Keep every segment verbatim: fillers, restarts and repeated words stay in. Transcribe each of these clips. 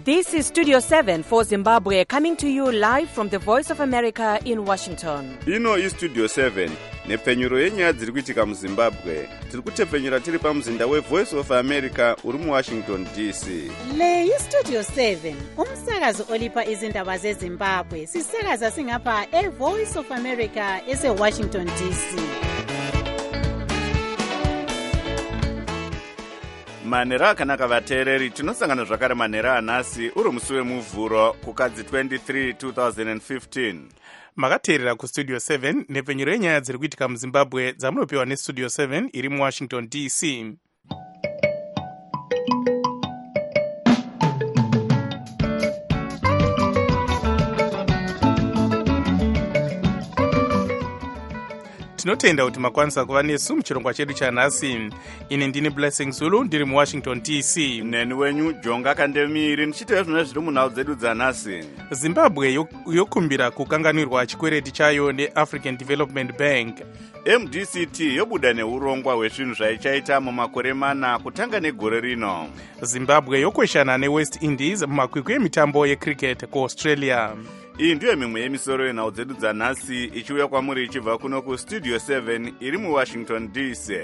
This is Studio seven for Zimbabwe, coming to you live from the Voice of America in Washington. Ino is Studio seven. Nepfenyuro yenyaya dziri kuitika muZimbabwe. Tiri kutepfenyura tiri pamuzinda weVoice of America uri muWashington D C. Le iStudio seven, umsakazo olipa izindaba zeZimbabwe. Sisakaza singapha eVoice of America eseWashington D C. Manera akanaka vateereri, tinosangana zvakare manera anhasi uri musi wemuvhuro kukadzi twenty-three two thousand fifteen. Makateerera kuStudio seven nepfenyuro yenyaya dziri kuitika muZimbabwe dzamunopiwa neStudio seven iri muWashington D C. Tinotenda kuti makwanisa kuva nesu muchirongwa chedu chanhasi. Ini ndini Blessing Zulu ndiri muWashington D C. Neni wenyu Jonga Kandemiri ndichiteyo zvimwe zviri munhau dzedu dzanhasi. Zimbabwe yokumbira kukanganwirwa chikwereti chayo neAfrican Development Bank. M D C T yobuda neurongwa hwezvinhu zvaichaita mumakore mana kutanga negore rino. Zimbabwe yokweshana neWest Indies mumakwikwi emitambo yecricket kuAustralia. Iyi ndiyo mimwe yemisoro yenhau dzedu dzanhasi ichiuya kwamuri ichibva kuno kuStudio seven iri muWashington D C.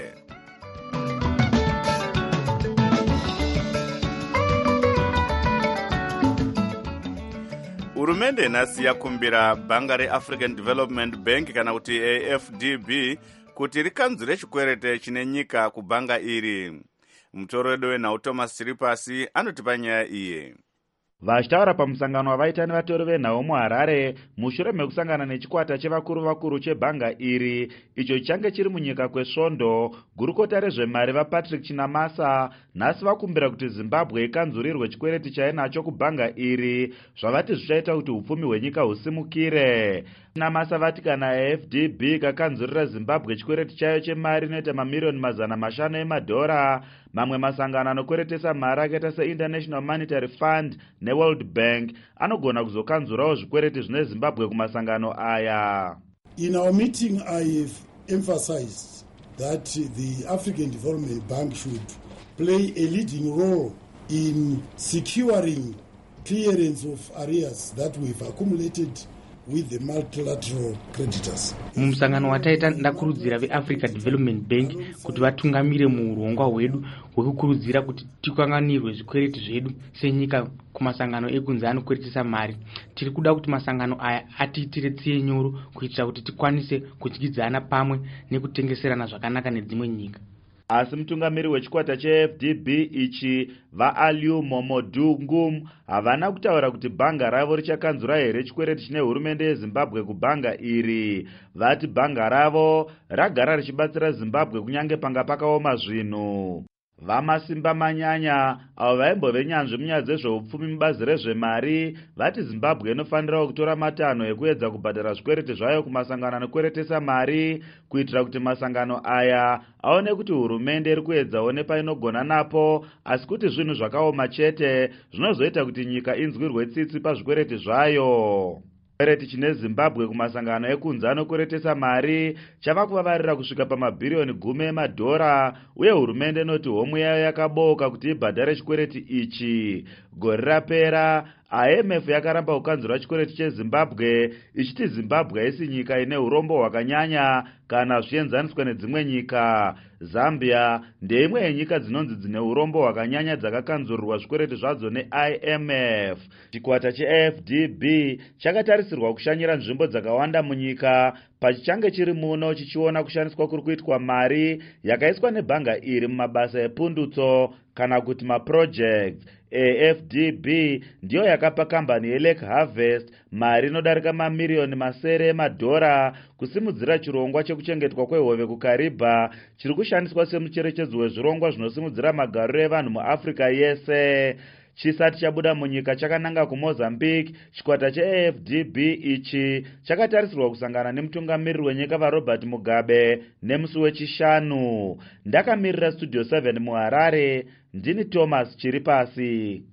Hurumende nhasi yakumbira bhanga reAfrican Development Bank kana kuti A F D B kuti rikanzure chikwereti chine nyika kubhanga iri. Mutoro wedu wenhau Thomas Chiripasi anotipa nyaya iyi. Vachitaura pamusangano wavaita nevatori venhau muHarare mushure mekusangana nechikwata chevakuru vakuru chebhanga iri icho chichange chiri munyika kwesvondo, gurukota rezvemari vaPatrick Chinamasa nhasi vakumbira kuti Zimbabwe ikanzurirwe chikwereti chainacho kubhanga iri, zvavati zvichaita kuti upfumi hwenyika husimukire. Chinamasa vati kana A F D B kakanzurira Zimbabwe chikwereti chayo chemari inoita mamiliyoni mazana mashanu emadhora, mamwe masangano anokweretesa mari akaita seInternational Monetary Fund neWorld Bank anogona kuzokanzurawo zvikwereti zvine Zimbabwe kumasangano aya. In our meeting, I have emphasized that the African Development Bank should play a leading role in securing clearance of arrears that we've accumulated with the multilateral creditors. Mumusangano wataita ndakurudzira veAfrica Development Bank kuti vatungamire muurongwa hwedu hwekukurudzira kuti tikanganirwe zvikwereti zvedu senyika kumasangano ekunze anokweretesa mari. Tiri kuda kuti masangano aya atiitire tsiye nyoro kuitira kuti tikwanise kudyidzana pamwe nekutengeserana zvakanaka nedzimwe nyika. Asi mutungamiri wechikwata cheF D B ichi vaAliu Momodungum havana kutaura kuti bhanga ravo richakanzura here chikwereti chine hurumende yeZimbabwe kubhanga iri. Vati bhanga ravo ragara richibatsira Zimbabwe kunyange panga pakaoma zvinhu. Vamasimba manyanya avo vaimbove nyanzvi munyaya dzezveupfumi mubazi rezvemari vati Zimbabwe inofanira kutora matanho ekuedza kubhadhara zvikwereti zvayo kumasangano anokweretesa mari kuitira kuti masangano aya aone kuti hurumende iri kuedzawo nepainogona napo, asi kuti zvinhu zvakaoma chete zvinozoita kuti nyika inzwirwe tsitsi pazvikwereti zvayo. Chikwereti chine Zimbabwe kumasangano ekunze anokweretesa mari chava kuvavarira kusvika pamabhiriyoni gumi emadhora, uye hurumende inoti homu yayo yakabooka kuti ibhadhare chikwereti ichi. Gore rapera I M F yakaramba kukanzura chikwereti cheZimbabwe ichiti Zimbabwe haisi nyika ine urombo hwakanyanya kana zvienzaniswa nedzimwe nyika. Zambia ndeimwe yenyika dzinonzi dzine urombo hwakanyanya dzakakanzurirwa zvikwereti zvadzo neI M F. Chikwata cheA F D B chakatarisirwa kushanyira nzvimbo dzakawanda munyika pachichange chiri muno chichiona kushandiswa kuri kuitwa mari yakaiswa nebhanga iri mumabasa epundutso kana kuti maprojects. A F D B ndiyo yakapa kambani yeLake Harvest mari inodarika mamiliyoni masere emadhora kusimudzira chirongwa chekuchengetwa kwehove kuKariba chiri kushandiswa semucherechedzo wezvirongwa zvinosimudzira magariro evanhu muAfrica yese. Chisati chabuda munyika chakananga kuMozambique, chikwata cheA F D B ichi chakatarisirwa kusangana nemutungamiriri wenyika vaRobert Mugabe nemusi wechishanu. Ndakamirira Studio seven muHarare, ndini Thomas Chiripasi.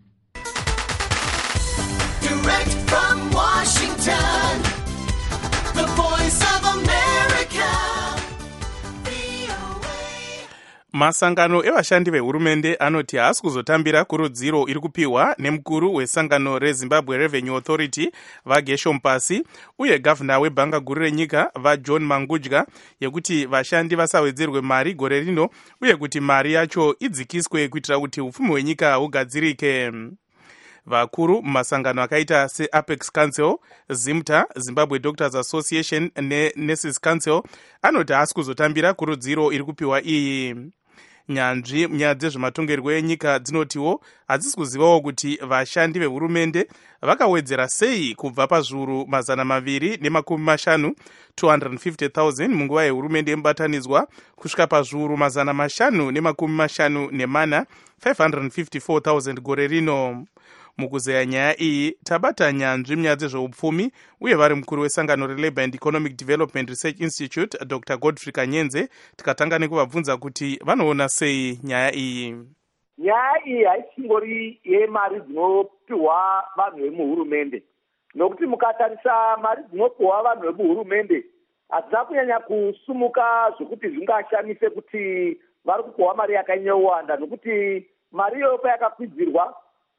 Direct from Washington, the Voice of America. Masangano evashandi vehurumende anoti haasi kuzotambira kurudziro iri kupiwa nemukuru wesangano reZimbabwe Revenue Authority vaGershom Pasi uye gavhina webhanga guru renyika vaJohn Mangudya yekuti vashandi vasawedzerwe mari gore rino uye kuti mari yacho idzikiswe kuitira kuti upfumi hwenyika hugadzirike. Vakuru mumasangano akaita seApex Council, ZIMTA, Zimbabwe Doctors Association neNurses Council anoti haasi kuzotambira kurudziro iri kupiwa iyi. Nyanzvi nyaya dzezvematongerwo enyika dzinotiwo hadzisi kuzivawo kuti vashandi vehurumende vakawedzera sei kubva pazviuru mazana maviri nemakumi mashanu two hundred fifty thousand munguva yehurumende yemubatanidzwa kusvika pazviuru mazana mashanu nemakumi mashanu nemana five hundred fifty-four thousand gore rino. Mukuzeya nyaya iyi tabata nyanzvi munyaya dzezveupfumi uye vari mukuru wesangano reLabour and Economic Development Research Institute Doctor Godfrey Kanyenze tikatanga nekuvabvunza kuti vanoona sei nyaya iyi. Nyaya iyi haisingori yemari dzinopiwa vanhu vemuhurumende, nokuti mukatarisa mari dzinopiwa vanhu vemuhurumende hadzina kunyanya kusumuka zvokuti zvingashamise kuti vari kupiwa mari yakanyowanda, nokuti mari iyoyo payakakwidzirwa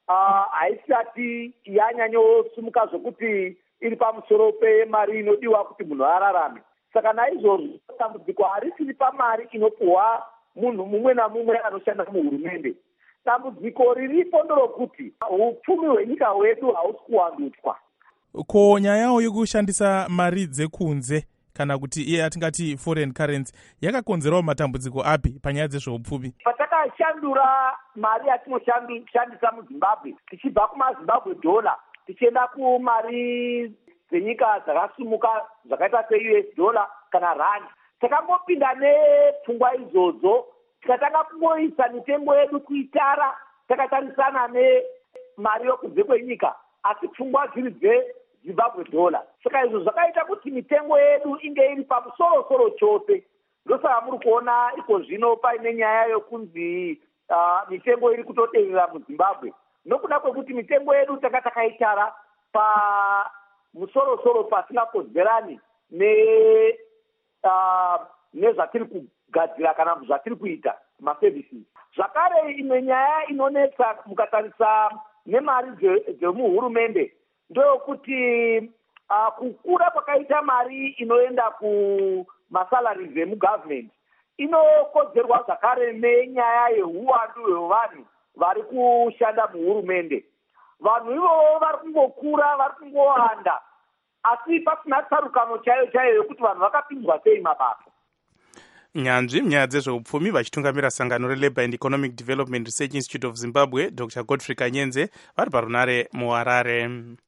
haisati uh, yanyanyosumuka zvokuti iri pamusoro pemari inodiwa kuti munhu ararame. Saka naizvozvo dambudziko harisiri pamari inopiwa munhu mumwe namumwe anoshanda muhurumende. Dambudziko riripo ndorokuti upfumi hwenyika hwedu hausi kuwandutswa. Ko nyaya yekushandisa mari dzekunze kana kuti iye atingati foreign currency yakakonzerawo matambudziko api panyaya dzezveupfumi? Patakashandura mari yatinoshandisa muZimbabwe tichibva kumaZimbabwe dollar tichienda kumari dzenyika dzakasimuka zvakaita se-U S dollar kana rand, takangopinda nepfungwa izvodzo tikatanga kungoisa mitengo yedu kuitara takatarisana nemari yokunze kwenyika, asi pfungwa dziri dzeZimbabwe dollar. Saka izvo zvakaita kuti mitengo yedu inge iri pamusoro-soro chose. Ndosaka muri kuona iko zvino paine nyaya yokunzi uh, mitengo iri kutoderera muZimbabwe, nokuda kwekuti mitengo yedu tanga takaitara pamusoro-soro pasingakodzerani ne uh, nezvatiri kugadzira kana zvatiri kuita maservices. Zvakare imwe nyaya inonetsa mukatarisa nemari dzemuhurumende ndokuti uh, kukura kwakaita mari inoenda ku masalaries emugovernment inokodzerwa zvakare nenyaya yehuwandu hwevanhu vari kushanda muhurumende. Vanhu ivovo vari kungokura, vari kungowanda, asi pasina tsarukano chaiyo chaiyo yokuti vanhu vakapinzwa sei mabasa. Nyanzvi munyaya dzezveupfumi vachitungamira sangano reLabour and Economic Development Research Institute of Zimbabwe Doctor Godfrey Kanyenze vari parunare muHarare.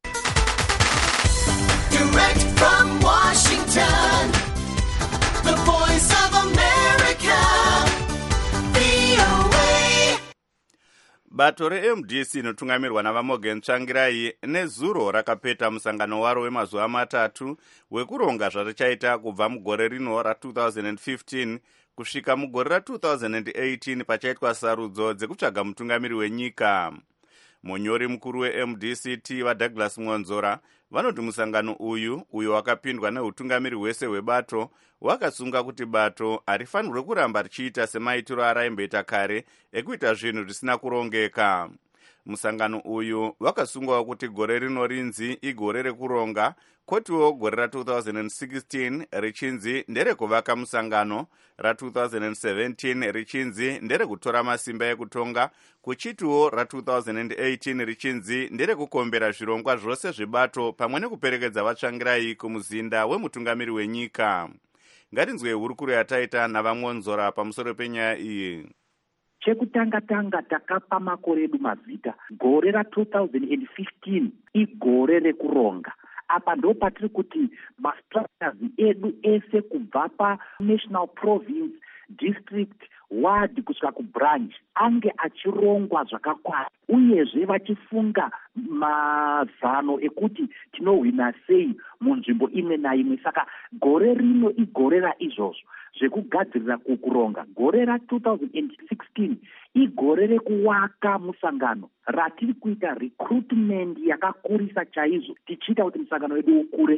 Direct from Washington, the voice of America, V O A. Bato reM D C inotungamirwa navaMorgan Tsvangirai nezuro rakapeta musangano waro wemazuva matatu wekuronga zvarichaita kubva mugore rino ra-twenty fifteen kusvika mugore ra-twenty eighteen pachaitwa sarudzo dzekutsvaga mutungamiri wenyika. Munyori mukuru weM D C T vaDouglas Mwonzora vanoti musangano uyu uyo wakapindwa neutungamiri hwese hwebato wakasunga kuti bato harifanirwe kuramba richiita semaitiro araimboita kare ekuita zvinhu zvisina kurongeka. Musangano uyu wakasungwawo kuti gore rino rinzi igore rekuronga, kotiwo gore ra-twenty sixteen richinzi nderekuvaka musangano, ra-twenty seventeen richinzi nderekutora masimba ekutonga, kuchitiwo ra-twenty eighteen richinzi nderekukombera zvirongwa zvose zvebato pamwe nekuperekedza vatsvangirai kumuzinda wemutungamiri wenyika. Ngatinzwe hurukuro yataita navaMwonzora pamusoro penyaya iyi. Chekutanga-tanga takapa makore edu mazita. Gore ra-twenty fifteen igore rekuronga. Apa ndo patiri kuti mastructures edu ese kubva pa-national province, district, ward kusvika kubranch ange achirongwa zvakakwana, uyezve vachifunga mazano ekuti tinohwina sei munzvimbo imwe naimwe. Saka gore rino igore raizvozvo zvekugadzirira kukuronga. Gore ra-twenty sixteen igore rekuwaka musangano ratiri kuita recruitment yakakurisa chaizvo tichiita kuti musangano wedu ukure.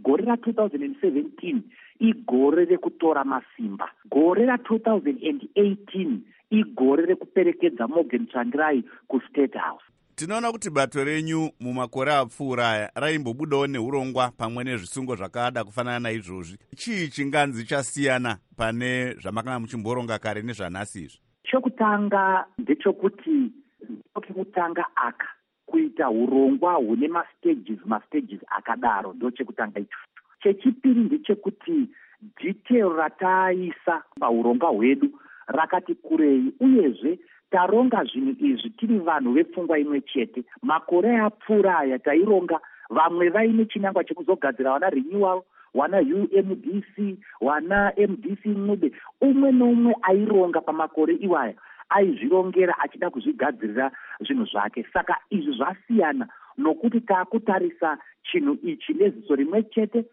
gore ra-two thousand seventeen igore rekutora masimba, gore ra-two thousand eighteen igore rekuperekedza Morgan Tsvangirai kuState House. Tinoona kuti bato renyu mumakore apfuura aya raimbobudawo neurongwa pamwe nezvisungo zvakada kufanana naizvozvi. Chii chinganzi chasiyana pane zvamakanga muchimboronga kare nezvanhasi izvi? Chokutanga ndechekuti chokutanga aka kuita urongwa hune mastages mastages akadaro ndo chekutanga icho. Chechipiri ndechekuti detail rataisa paurongwa hwedu rakati kurei, uyezve taronga zvinhu izvi tiri vanhu vepfungwa imwe chete. Makore apfuura aya taironga vamwe vaine chinangwa chekuzogadzira vana renewal, wana U M D C, wana M D C Ncube. Umwe noumwe aironga pamakore iwaya aizvirongera achida kuzvigadzirira zvinhu zvake. Saka izvi zvasiyana nokuti taakutarisa chinhu ichi neziso rimwe chete.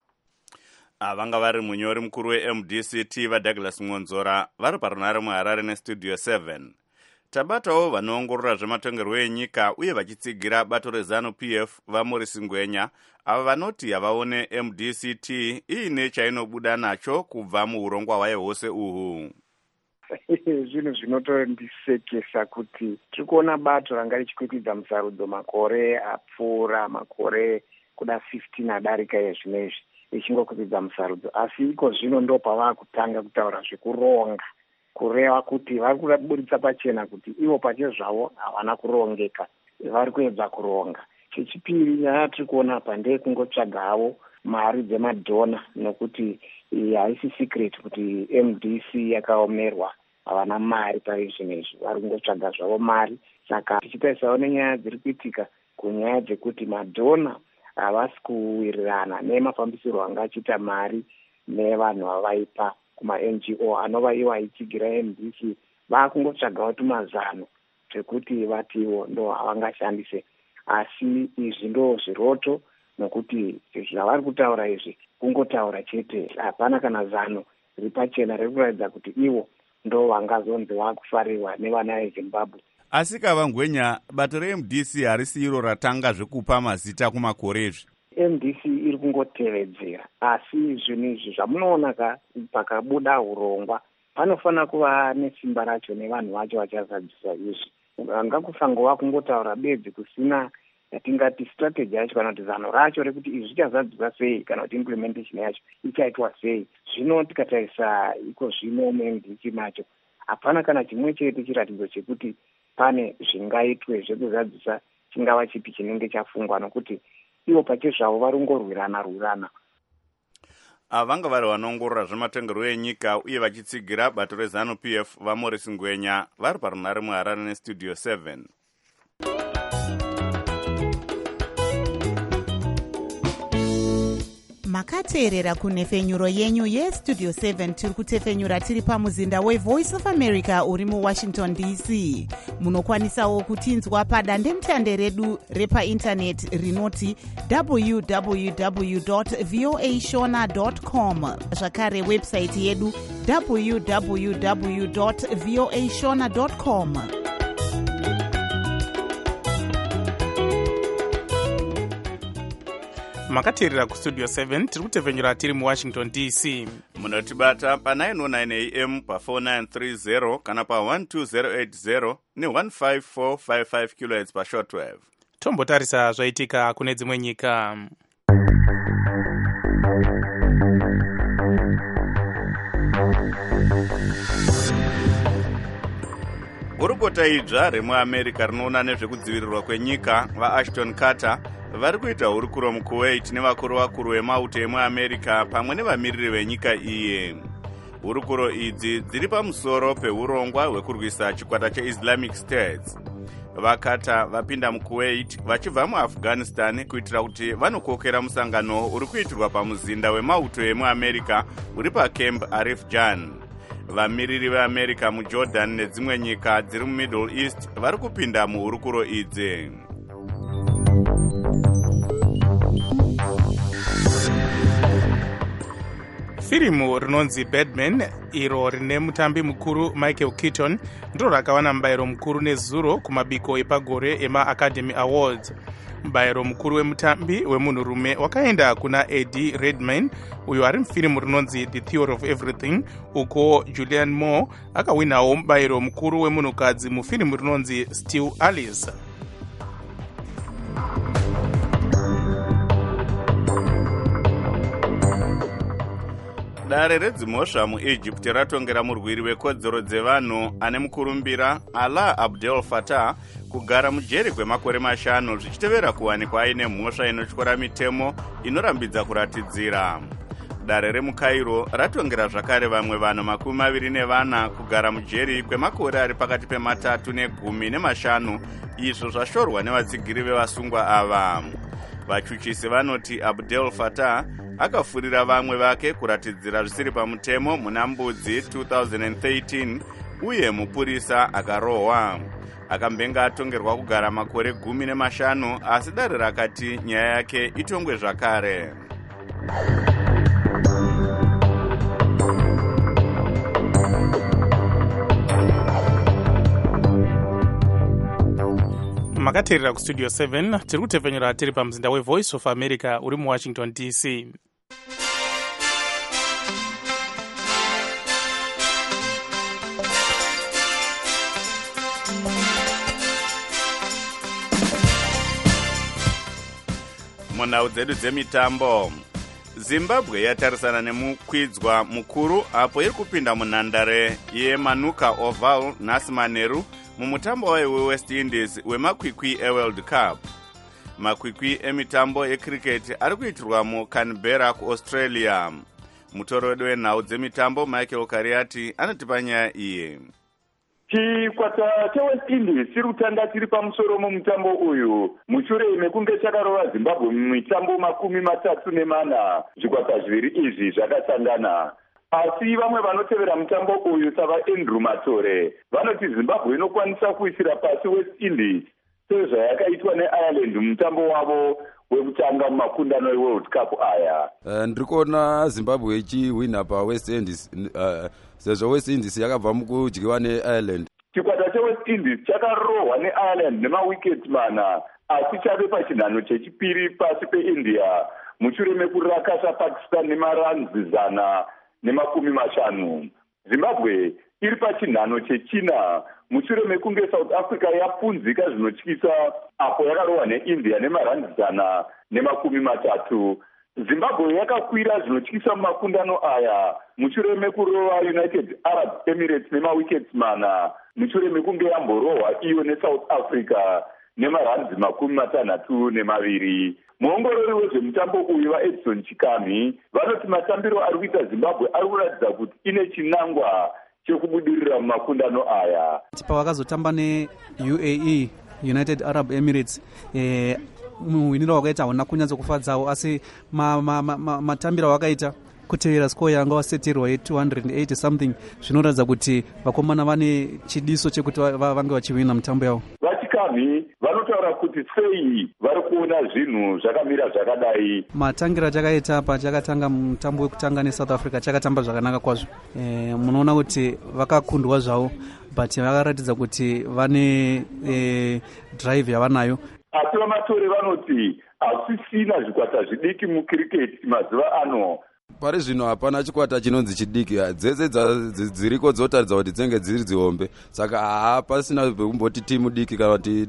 Vanga vari munyori mukuru we-M D C T vaDouglas Mwonzora vari parunare muHarare nestudio seven. Tabatawo vanoongorora zvematongerwo enyika uye vachitsigira bato reZANU P F vaMorris Ngwenya ava vanoti havaone M D C T iine chainobuda nacho kubva muurongwa hwayo hwose uhu. Zvinhu zvinotondisekesa kuti tiri kuona bato ranga richikwikwidzwa musarudzo makore apfuura, makore kuda fifteen adarika ezvinezvi richingokwikwidzwa musarudzo, asi iko zvino ndo pavaa kutanga kutaura zvekuronga, kureva kuti vari kuburitsa pachena kuti ivo pache zvavo havana kurongeka, vari kuedza kuronga. Chechipiri nyaya tiri kuona apa ndeyekungotsvaga havo mari dzemadhona, nokuti haisi secret kuti M D C yakaomerwa, havana mari paizvinezvi, vari kungotsvaga zvavo mari. Saka tichitarisawo nenyaya dziri kuitika kunyaya dzekuti madhona havasi kuwirirana nemafambisiro anga achiita mari nevanhu vavaipa kuma-N G O anova iwo aitsigira M D C. Vaakungotsvagawo tumazano twekuti vatiwo ndo havangashandise, asi izvi ndo zviroto, nokuti zvavari kutaura izvi kungotaura chete, hapana kana zano riri pachena riri kuratidza kuti iwo ndo vangazonzi vakufarirwa nevana veZimbabwe. Asi kava Ngwenya, bato re-M D C harisi iro ratanga zvekupa mazita kumakore ezvi. M D C iri kungotevedzera, asi zvinhu izvi zvamunoona pakabuda urongwa panofanira kuva nesimba racho nevanhu vacho vachazadzisa izvi. Angakufangova kungotaura bedzi kusina yatingati strategy yacho kana kuti zano racho rekuti izvi zvichazadziswa sei kana kuti implementation yacho ichaitwa sei. Zvino tikatarisa iko zvino mu-M D C macho hapana kana chimwe chete chiratidzo chekuti pane zvingaitwe zvekuzadzisa chingava chipi chinenge chafungwa, nokuti ivo pache zvavo vari kungorwirana rwirana. Vanga vari vanoongorora zvematongerwo enyika uye vachitsigira bato reZANU P F vaMorris Ngwenya vari parunare muHarare nestudio seven. makateerera kunhefenyuro yenyu yestudio seven tiri kutefenyura tiri pamuzinda wevoice of America uri muWashington D C. Munokwanisawo kutinzwa padandemutande redu repaindaneti rinoti w w w dot voa shona dot com, zvakare website yedu w w w dot voa shona dot com. makateerera kustudio seven tiri kutefenyura tiri muWashington D C. Munotibata pa nine oh nine A M pa four nine three zero kana pa one two zero eight zero ne one five four five five kilohertz pa shortwave. Tombotarisa zvaitika kune dzimwe nyika. Gurukota idzva remuAmerica rinoona nezvekudzivirirwa kwenyika vaAshton Carter vari kuita hurukuro muKuwait nevakuru vakuru vemauto emuAmerica pamwe nevamiriri venyika iye. Hurukuro idzi dziri pamusoro peurongwa hwekurwisa chikwata cheIslamic State. VaCarter vapinda muKuwait vachibva muAfghanistan kuitira kuti vanokokera musangano uri kuitirwa pamuzinda wemauto emuAmerica uri paCamp Arif Jan. Vamiriri veAmerica muJordan nedzimwe nyika dziri muMiddle East vari kupinda muhurukuro idzi. Firimu rinonzi Batman iro rine mutambi mukuru Michael Keaton ndiro rakawana mubayiro mukuru nezuro kumabiko epagore emaAcademy Awards. mubayiro mukuru wemutambi wemunhurume wakaenda kuna Eddie Redmayne uyo ari mufirimu rinonzi The Theory of Everything, uko Julianne Moore akawinawo mubayiro mukuru wemunhukadzi mufirimu rinonzi Still Alice. Dare redzimhosva muEgypt ratongera murwiri wekodzero dzevanhu ane mukurumbira Alaa Abdel Fattah kugara mujeri kwemakore mashanu zvichitevera kuwanikwa aine mhosva inotyora mitemo inorambidza kuratidzira. Dare remukairo ratongera zvakare vamwe vanhu makumi maviri nevana kugara mujeri kwemakore ari pakati pematatu negumi nemashanu, izvo zvashorwa nevatsigiri vevasungwa ava. Vachuchisi vanoti Abdel Fattah akafurira vamwe vake kuratidzira zvisiri pamutemo muna Mbudzi two thousand thirteen uye mupurisa akarohwa. Akambenga atongerwa kugara makore gumi nemashanu, asi dare rakati nyaya yake itongwe zvakare. makateerera kustudio seven tiri kutepfenyura tiri pamuzinda wevoice of America uri muwashington D C. Munhau dzedu dzemitambo, Zimbabwe yatarisana nemukwidzwa mukuru apo iri kupinda munhandare yeManuka Oval nhasi manheru mumutambo wayo weWest Indies wemakwikwi eWorld Cup. Makwikwi emitambo ecricket ari kuitirwa muCanberra kuAustralia. Mutorodi wenhau dzemitambo Michael Kariati anotipa nyaya iyi. Chikwata cheWest Indies chiri kutanga chiri pamusoro mumutambo uyu mushure mekunge chakarova Zimbabwe mumitambo makumi matatu nemana. Zvikwata zviviri izvi zvakasangana, asi vamwe vanotevera mutambo uyu savaAndrew Matore vanoti Zimbabwe inokwanisa kuisira pasi West Indies sezvayakaitwa neIreland mumutambo wavo wekutanga mumakundano eWorld Cup aya. Uh, ndiri kuona Zimbabwe ichiwina paWest Indies uh, sezvo West Indies yakabva mukudyiwa neIreland. Chikwata cheWest Indies chakarohwa neIreland nemawicket mana, asi chave pachinhano chechipiri pasi peIndia mushure mekurakasa Pakistan nemaranzi zana nemakumi mashanu. Zimbabwe iri pachinhano chechina mushure mekunge South Africa yapunzika zvinotyisa apo yakarohwa neIndia nemaranzi zana nemakumi matatu. Zimbabwe yakakwira zvinotyisa mumakundano aya mushure mekurova United Arab Emirates nemawickets mana mushure mekunge yamborohwa iyo neSouth Africa nemaranzi makumi matanhatu nemaviri. Muongorori wezvemutambo uyu vaEdson Chikami vanoti matambiro ari kuita Zimbabwe ari kuratidza kuti ine chinangwa chekubudirira mumakundano aya. Pavakazotamba neU A E, United Arab Emirates, eh, muwiniro wakaita hauna kunyatsokufadzawo, asi matambiro wakaita kutevera score yanga wasetirwa ye two hundred eighty something zvinoratidza kuti vakomana vane chidiso chekuti vange vachiwina mutambo yavo. Vachikami vanotaura kuti sei vari kuona zvinhu zvakamira zvakadai. Matangira chakaita pachakatanga mutambo wekutanga neSouth Africa chakatamba zvakanaka kwazvo. E, munoona kuti vakakundwa zvavo but vakaratidza kuti vane e, drive yavanayo. Asi vamatore vanoti hakusisina zvikwata zvidiki mucricket mazuva ano. Pari zvino hapana chikwata chinonzi chidiki, dzese dziriko dzotaridza kuti dzenge dziri dzihombe, saka hapasina kumboti timu diki kana kuti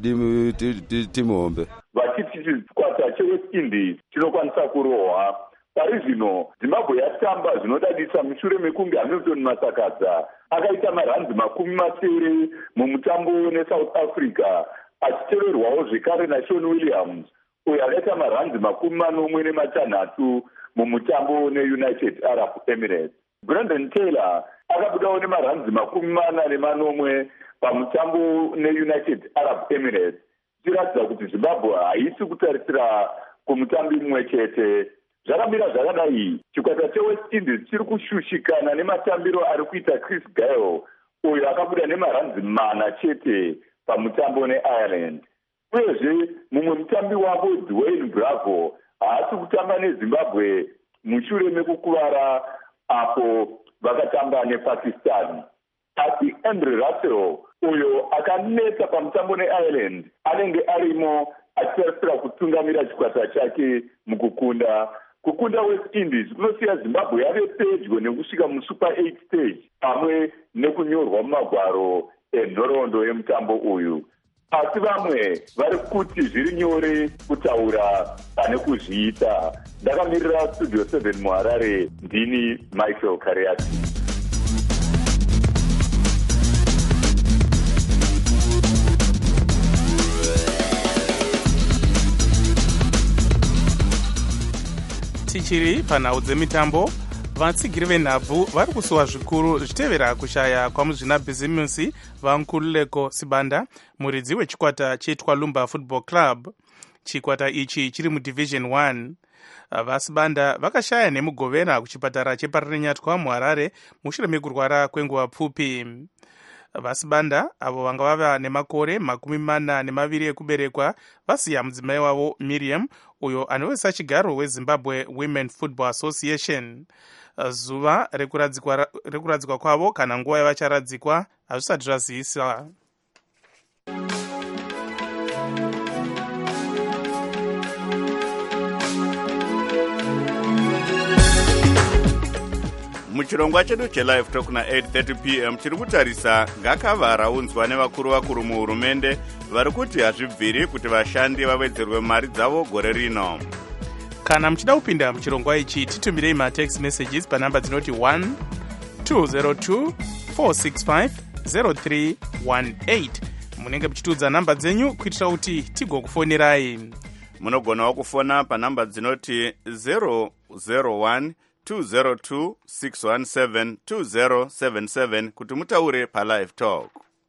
timu hombe. Vachiti chikwata cheWest Indies chinokwanisa kurohwa. Pari zvino Zimbabwe yatamba zvinodadisa mushure mekunge Hamilton Masakadza akaita maranzi makumi masere mumutambo neSouth Africa, achiteverwawo zvekare naShaun Williams uyo akaita maranzi makumi manomwe nematanhatu mumutambo neUnited Arab Emirates. Brandon Taylor akabudawo nemaranzi makumi mana nemanomwe pamutambo neUnited Arab Emirates. Tiratidza kuti Zimbabwe haisi kutarisira kumutambi mumwe chete. Zvakamira zvakadai, chikwata cheWest Indies chiri kushushikana nematambiro ari kuita Chris Gayle uyo akabuda nemaranzi mana chete pamutambo neIreland. Uyezve mumwe mutambi wavo Dwayne Bravo haasi kutamba neZimbabwe mushure mekukuvara apo vakatamba nePakistan. Asi Andre Russell uyo akanetsa pamutambo neIreland anenge arimo achitarisira kutungamira chikwata chake mukukunda. Kukunda West Indies kunosiya Zimbabwe yave pedyo nekusvika musuper eight stage pamwe nekunyorwa mumagwaro enhoroondo yemutambo uyu. Asi vamwe vari kuti zviri nyore kutaura pane kuzviita. Ndakamirira Studio seven muHarare, ndini Michael Kariati. Tichiri panhau dzemitambo, vatsigiri venhabvu vari kusuwa zvikuru zvichitevera kushaya kwamuzvinabhizimusi vaNkululeko Sibanda, muridzi wechikwata cheTwalumba Football Club. Chikwata ichi chiri mudivision one. VaSibanda vakashaya nemugovera kuchipatara cheParirenyatwa muHarare mushure mekurwara kwenguva pfupi. VaSibanda avo vanga vava nemakore makumi mana nemaviri ekuberekwa vasiya mudzimai wavo Miriam, uyo anowesa chigaro weZimbabwe Women Football Association. Zuva rekuradzikwa, rekuradzikwa kwavo kana nguva yavacharadzikwa hazvisati zvaziviswa. muchirongwa chedu chelive talk na eight thirty p m chiri kutarisa gakava raunzwa nevakuru vakuru muhurumende vari kuti hazvibviri kuti vashandi vawedzerwe mari dzavo gore rino. Kana muchida kupinda muchirongwa ichi titumirei matext messages panhamba dzinoti one two zero two four six five zero three one eight. Munenge muchitiudza nhamba dzenyu kuitira kuti tigokufonirai. Munogonawo kufona panhamba dzinoti zero zero one two zero two six one seven two zero seven seven kuti mutaure palive talk.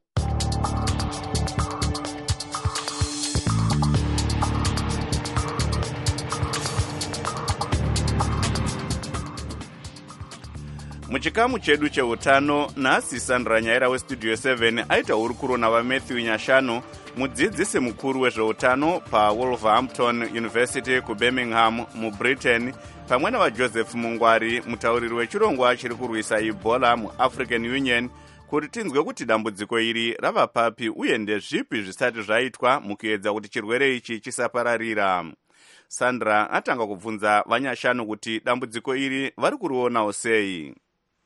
Muchikamu chedu cheutano, nhasi Sandra Nyaira westudio seven aita hurukuro navaMatthew Nyashanu, mudzidzisi mukuru wezveutano paWolverhampton University kuBirmingham muBritain, pamwe navaJoseph Mungwari, mutauriri wechirongwa chiri kurwisa Ebola muAfrican Union, kuti tinzwe kuti dambudziko iri rava papi uye ndezvipi zvisati zvaitwa mukuedza kuti chirwere ichi chisapararira. Sandra atanga kubvunza vaNyashanu kuti dambudziko iri vari kurionawo sei.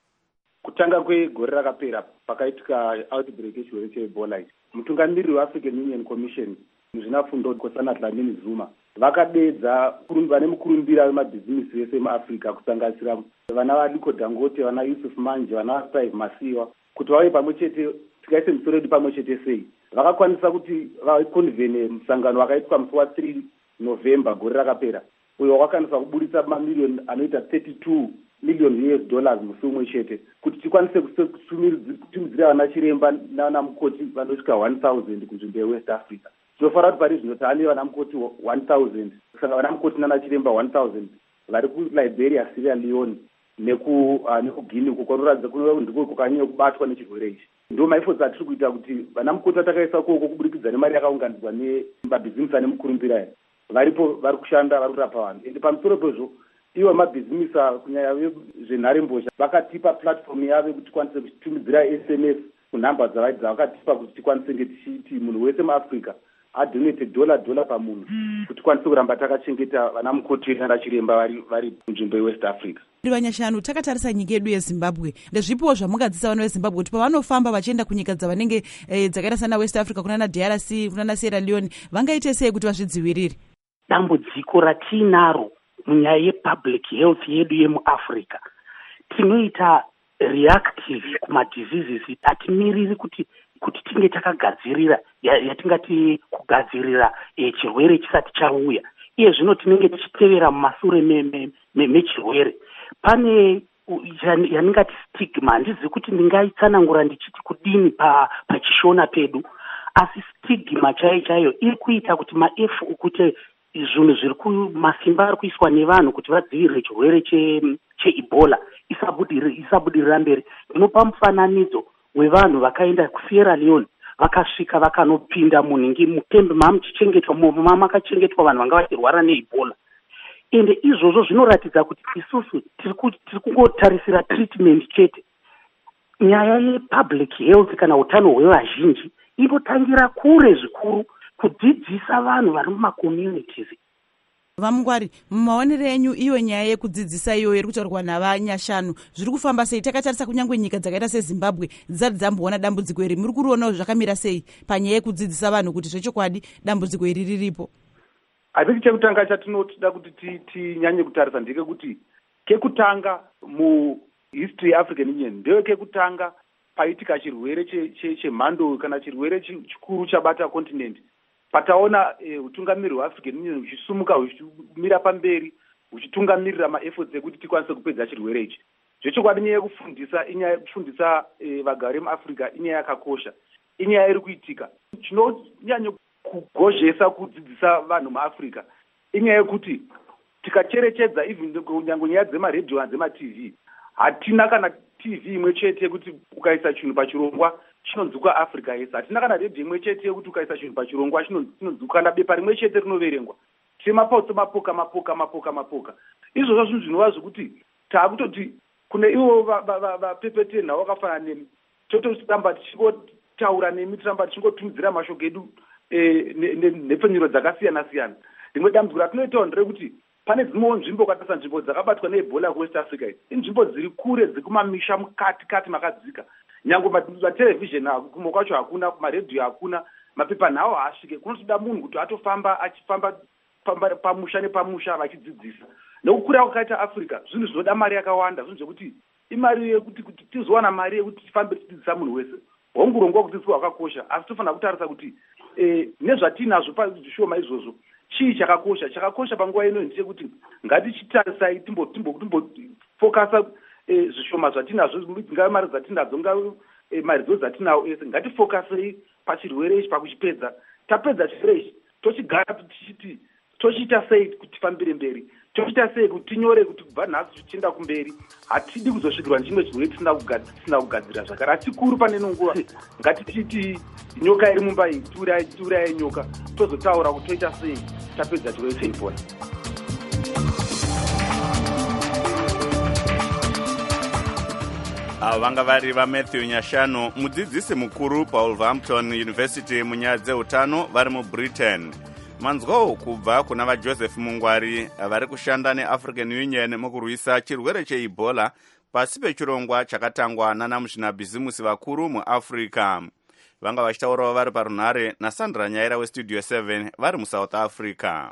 Kutanga kwegore rakapera pakaitika outbreak yechirwere cheEbola, mutungamiriri weAfrican Union Commission muzvinafundo Nkosana Dlamini Zuma vakadedza vane mukurumbira wemabhizimisi ese muAfrica kusanganisira vana vaDiko Dangote, vana Yusuf Manje, vana Steve Masiwa kuti vauye pamwe chete, tikaise misoro yedu pamwe chete sei. Vakakwanisa kuti vakonvene musangano wakaitwa musi wa three November gore rakapera, uyo wakakwanisa kuburitsa mamiliyoni anoita thirty-two million U S dollars musi umwe chete kuti tikwanise kutumidzira vana chiremba nana mukoti vanosvika one thousand kunzvimbo yeWest Africa. Tinofanira kuti pari zvino taane vana mukoti one thousand, kusanga vana mukoti nana chiremba one thousand vari kuLiberia, Sierra Leone neku uh, nekuGuinea uko kwanoratidza kuno ndiko kwakanyanya kubatwa nechirwere ichi. Ndio maefforts atiri kuita kuti vana mukoti atakaisa kuoko kuburikidza nemari yakaunganidzwa nemabhizimusi ane mukurumbira varipo, vari kushanda, vari kurapa vanhu. Ende pamusoro pezvo ivo mabhizimisi kunyanya zvenharembozha vakatipa platform yavo kuti tikwanise kutumidzira S M S kunhamba dzavaidza, vakatipa kuti tikwanise nge tichiti munhu wese muAfrica adonate dola dola pamunhu kuti tikwanise kuramba takachengeta vana mukoti nana chiremba vari vari munzvimbo yeWest Africa. Vanyashanu, takatarisa nyika yedu yeZimbabwe, ndezvipiwo zvamungadzisa vana veZimbabwe kuti pavanofamba vachienda kunyika dzavanenge eh, dzakaita sana West Africa kunana D R C kunana Sierra Leone vangaite sei kuti vazvidzivirire? Dambudziko ratinaro munyaya yepublic health yedu yemuAfrica, tinoita reactive kumadiseases, hatimiriri kuti kuti tinge takagadzirira yatingati kugadzirira e, chirwere chisati chauya. Iye zvino tinenge tichitevera mumasure mechirwere. Pane yaningati stigma, handizivi kuti ndingaitsanangura ndichiti kudini pa pachishona pedu, asi stigma chaiyo chaiyo iri kuita kuti maefu kuti zvinhu zviri kumasimba ari kuiswa nevanhu kuti vadzivirire chirwere cheEbola isabudirira isabudirira mberi. Ndinopa mufananidzo wevanhu vakaenda kuSierra Leone vakasvika vakanopinda munhingi mutembe mamuchichengetwa muma makachengetwa vanhu vanga vachirwara neEbola. Ende izvozvo zvinoratidza kuti isusu tiri kungotarisira treatment chete. Nyaya yepublic health kana utano hwevazhinji inotangira kure zvikuru kudzidzisa vanhu vari mumakommunities. vamungwari mumaonero enyu iyo nyaya yekudzidzisa iyoyo iri kutaurwa navanyashanu zviri kufamba sei? takatarisa kunyange nyika dzakaita sezimbabwe dzisati dzamboona dambudziko iri, muri kurionawo zvakamira sei panyaya yekudzidzisa vanhu kuti zvechokwadi dambudziko iri riripo? hathiti chekutanga chatinoda kuti tinyanye kutarisa ndekekuti kekutanga muhistory yeafrican union ndeyo kekutanga paitika chirwere chemhando kana chirwere chikuru chabata continent, pataona utungamiriri hweafrican union huchisumuka huchimira pamberi huchitungamirira maefforts ekuti tikwanise kupedza chirwere ichi. Zvechokwadi nyaya yekufundisa inyaya yekufundisa vagari muafrica inyaya yakakosha, inyaya iri kuitika. Chinonyanya kugozhesa kudzidzisa vanhu muafrica inyaya yekuti tikacherechedza even kunyange nyaya dzemaredhiyo nedzemaTV, hatina kana TV imwe chete yekuti ukaisa chinhu pachirongwa chinonzwika Africa yese. Hatina kana redhiyo imwe chete yekuti ukaisa chinhu pachirongwa chinonzwika, kana bepa rimwe chete rinoverengwa. Semapotso mapoka mapoka mapoka mapoka. Izvozvo zvinhu zvinova zvokuti taakutoti kune ivo vapepete nhau vakafanana nemi tototamba tichingotaura nemi tiramba tichingotumidzira mashoko edu nepfenyuro dzakasiyana siyana. Rimwe dambudziko ratinoitawo nderekuti pane dzimwewo nzvimbo ukatarisa nzvimbo dzakabatwa neEbola kuwest Africa idzi inzvimbo dziri kure dzekumamisha mukati kati makadzika. Nyange matelevision kumwe kwacho hakuna, kumaredhiyo hakuna, mapepa nhau haasvike. Kunotoda munhu kuti atofamba achifamba pamusha nepamusha vachidzidzisa. Nekukura kwakaita Africa zvinhu zvinoda mari yakawanda, zvinhu zvekuti imari yekuti kuti tizowana mari yekuti tifambe tidzidzisa munhu wese. Hongurongwa kudzidziswa hwakakosha, asi tofanira kutarisa kuti nezvatinazvo pazvishoma izvozvo chii chakakosha. Chakakosha panguva ino ndechekuti ngatichitarisai timbofokasa zvishoma zvatinazvo, ngave mari dzatinadzo, ngave maridzo dzatinawo ese, ngatifokasei pachirwere ichi pakuchipedza. Tapedza chirwere ichi tochigara tichiti tochiita sei kuti tifambire mberi, tochiita sei kuti tinyore kuti kubva nhasi tichienda kumberi. Hatidi kuzosvikirwa nechimwe chirwere tisina kugadzira zvakare. Asi kuru pane nguva ngatichiti nyoka iri mumba iyi tiuraye nyoka, tozotaura kuti toita sei tapedza chirwere cheibhola. avo vanga vari vaMatthew Nyashanu, mudzidzisi mukuru paWolverhampton University munyaya dzeutano vari muBritain. Manzwawo kubva kuna vaJoseph Mungwari vari kushanda neAfrican Union mukurwisa chirwere cheEbola pasi pechirongwa chakatangwa nanamuzvinabhizimusi vakuru muAfrica. Vanga vachitaurawo vari parunhare naSandra Nyaira weStudio seven vari muSouth Africa.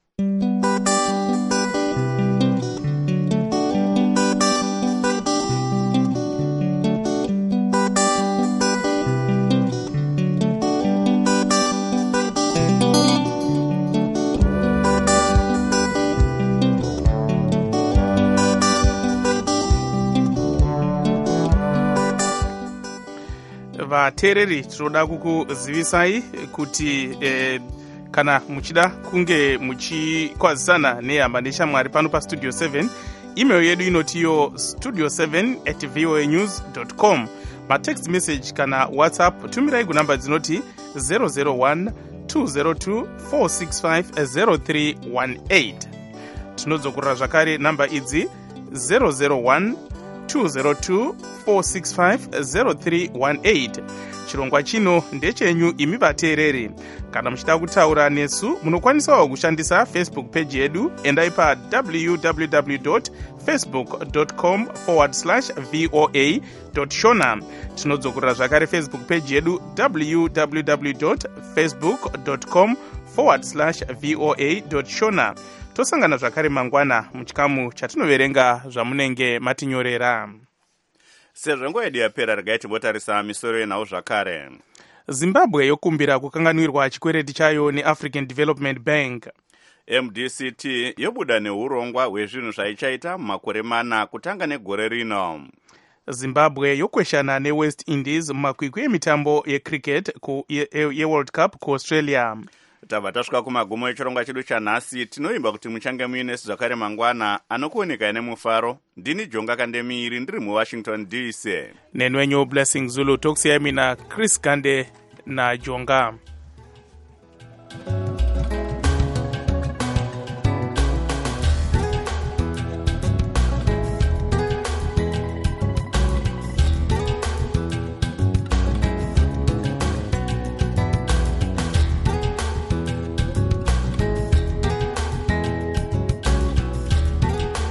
vateereri tinoda kukuzivisai kuti eh, kana muchida kunge muchikwazisana nehama neshamwari pano pastudio seven, email yedu inotiyo studio seven at voa news dot com. matext message kana whatsapp tumirai kunamba dzinoti zero zero one two zero two four six five zero three one eight. Tinodzokorera zvakare namba idzi zero zero one two zero two four six five zero three one eight. Chirongwa chino ndechenyu imi vateereri. Kana muchida kutaura nesu munokwanisawo kushandisa Facebook page yedu, endai pa w w w dot facebook dot com forward slash voa dot shona. Tinodzokorera zvakare Facebook page yedu w w w dot facebook dot com forward slash voa dot shona. Tosangana zvakare mangwana muchikamu chatinoverenga zvamunenge matinyorera. Sezvo nguva yedu yapera, regai timbotarisa misoro yenhau zvakare. Zimbabwe yokumbira kukanganwirwa chikwereti chayo neAfrican Development Bank. M D C T yobuda neurongwa hwezvinhu zvaichaita mumakore mana kutanga negore rino. Zimbabwe yokweshana neWest Indies mumakwikwi emitambo yecricket yeWorld Cup kuAustralia. Tabva tasvika kumagumo echirongwa chedu chanhasi. Tinoimba kuti muchange muinesu zvakare mangwana. Anokuoneka nemufaro ndini Jonga Kandemiri ndiri muWashington D C. Nenwenyu Blessing Zulu, tokusiyai mina Chris Gande na Jonga.